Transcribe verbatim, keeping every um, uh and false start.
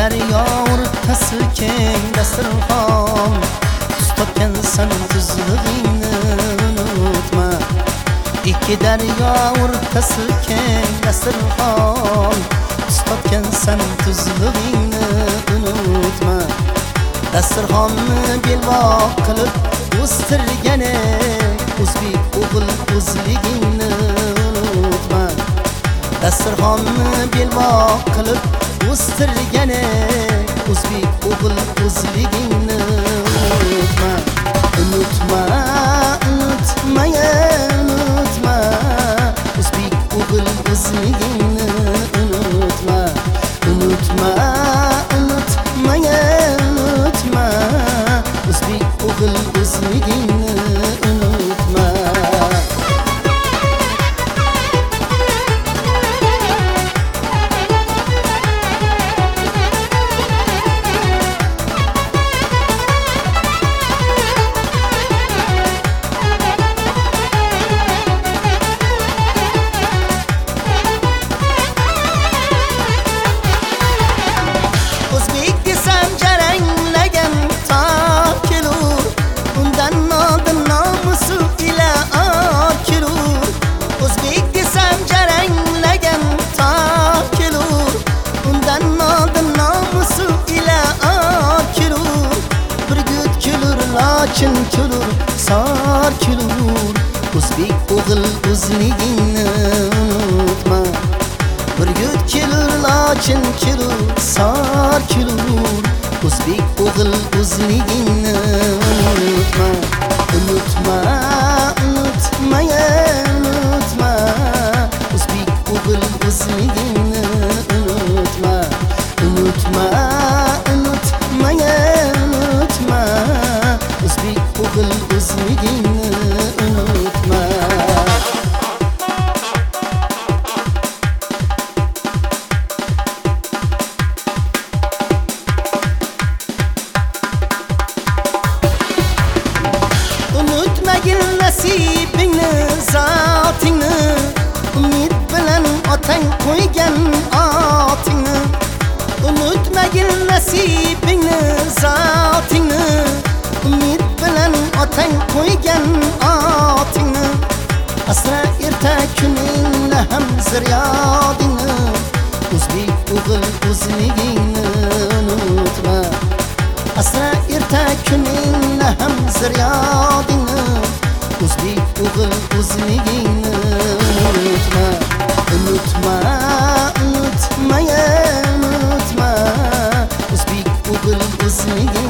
daryo o'rtasi keng dasturxon, tuz topgansan tuzlig'ingni unutma. Ikki daryo o'rtasi keng dasturxon, tuz topgansan tuzlig'ingni unutma. Dasturxonni belbog' qilib o'stirgani o'zbek o'g'il o'zligingni unutma. Dasturxonni belbog' qilib o'stirgani o'zbek o'g'il o'zligingni unutma. Unutma, unutma, unutma, o'zbek o'g'il o'zligingni unutma. Unutma, unutma, unutma, o'zbek o'g'il o'zligingni unutma. Lakin kulur, sar kulur, o'zbek o'g'il o'zligingni unutma. Bir yut kelur, lakin kulur, sar kulur, o'zbek o'g'il o'zligingni unutma. Unutma, unutma, unutma, o'zbek o'g'il o'zligingni unutma. Unutma, unutma, unutma, o'zbek o'g'il o'zligingni unutma. Unutmagin nasibingni, zotingni, umid bilan otang qo'ygan otingni. Unutmagin nasibingni, zotingni, umid bilan otang qo'ygan otingni. Asra erta kuningni ham ziryodingni, o'zbek o'g'il o'zligingni unutma. Asra erta kuningni ham ziryodingni, o'zbek o'g'il o'zligingni unutma. Unutma, unutma, unutma, o'zbek o'g'il o'zligingni